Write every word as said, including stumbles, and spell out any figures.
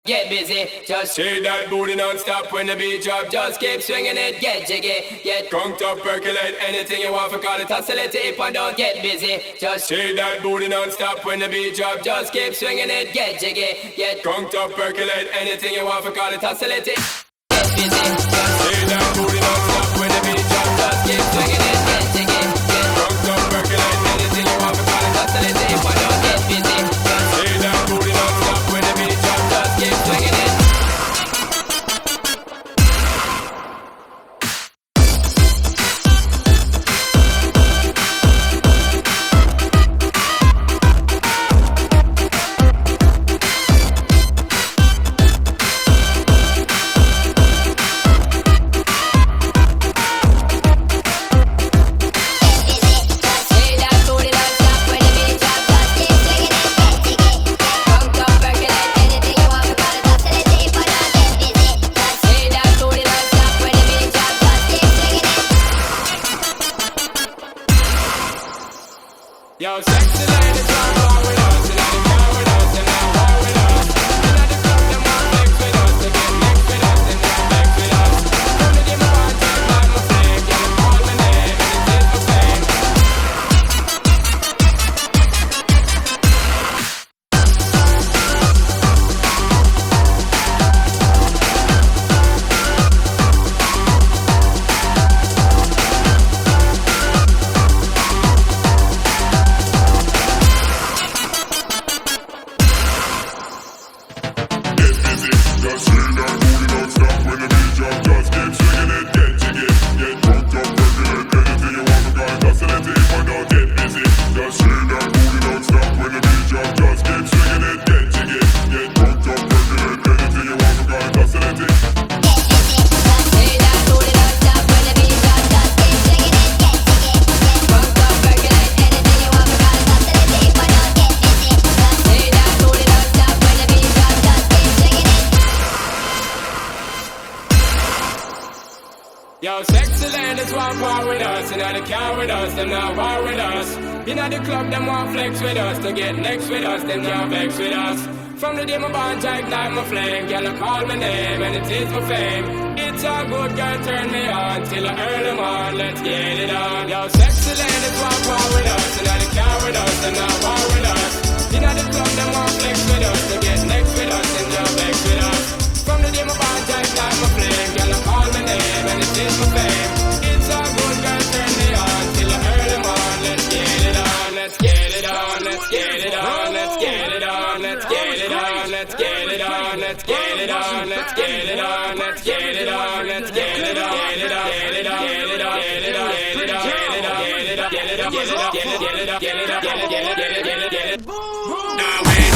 Get busy, just shake that booty non-stop when the beat drop. Just keep swinging it, get jiggy, get conked up, percolate anything you want for call it oscillate if I don't get busy. Just shake that booty non-stop when the beat drop. Just keep swinging it, get jiggy, get conked up, percolate anything you want for call it oscillate. Get busy, just shake that booty non-stop when the beat drop. Just keep swinging it, get jiggy, get conked up, percolate anything you want for call it oscillate if I don't get busy. Just shake that booty non-stop when the beat drop. Just keep swinging it. Yo, sexy ladies, come on with us, and now come with us, and now war with us. In the club, them want flex with us, they get next with us, and now vex with us. From the game, I want to light my flame, yeah, they call my name, and it is my fame. Just swing that booty non-stop when the beat drop. Just keep swinging it, get jiggy, get drunk up, percolate anything you want to call it oscillate if I don't get busy. Just swing that booty non-stop when the beat drop. Just keep swinging it, get jiggy, get drunk up, percolate anything you want to call it oscillate. Yo, sexy ladies want war with us, and now they car with us, them not war with us. In the club, them want flex with us, to get next with us, them can't vex with us. From the day my bond, I ignite my flame, girl, I call my name, and it is my fame. It's a good girl, turn me on, till I earn them on, let's get it on. Yo, sexy ladies want war with us, and now they car with us, them not war with us. In the club, them want flex with us, to get next with us, them can't vex with us. From the day my bond, I ignite my flame, girl, I call my name, and it is my fame. It's a good girl, turn me on, till I earn them on, let's get it on, let's get it on, let's get it on, let's get it on, let's get it on, let's get it on, let's get it on, let's get it on, let's get it on, let's get it on, get it on, get it on, get it on, get it on, get it on, get it on, get it on, get it on, get it on, get it on, get it on, get it on, get it on, get it on, get it on, get it on. Now